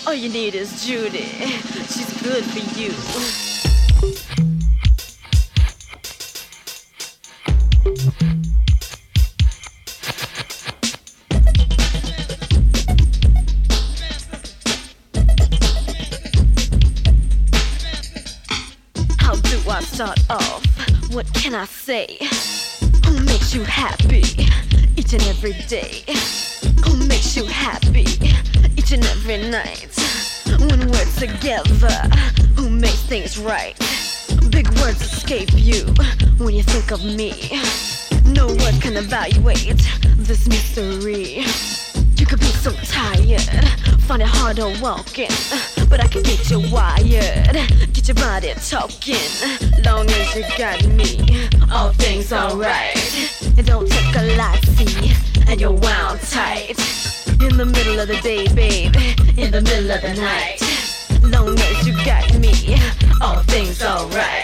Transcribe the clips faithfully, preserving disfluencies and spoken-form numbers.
All you need is Judy. She's good for you. How do I start off? What can I say? Who makes you happy each and every day? Who makes you happy each and every night? When we're together, who makes things right? Big words escape you when you think of me. No word can evaluate this mystery. You could be so tired, find it hard to walk in, but I can get you wired, get your body talking. Long as you got me, all things alright. It don't take a lot, see, and you're wound tight. In the middle of the day, babe, in the middle of the night. Long as you got me, all things alright.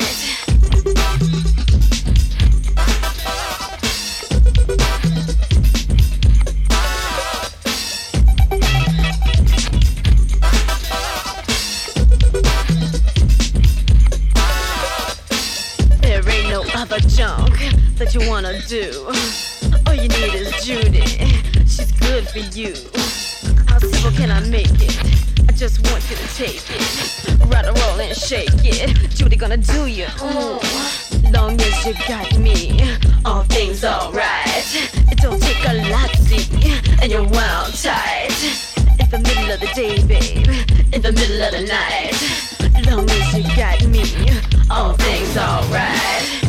There ain't no other junk that you wanna do. All you need is Judy. She's good for you. How simple can I make it? I just want you to take it. Ride a roll and shake it. Judy gonna do you. Mm. Long as you got me, all things alright. It don't take a lot, see, and you're wound tight. In the middle of the day, babe, in the middle of the night. Long as you got me, all things alright.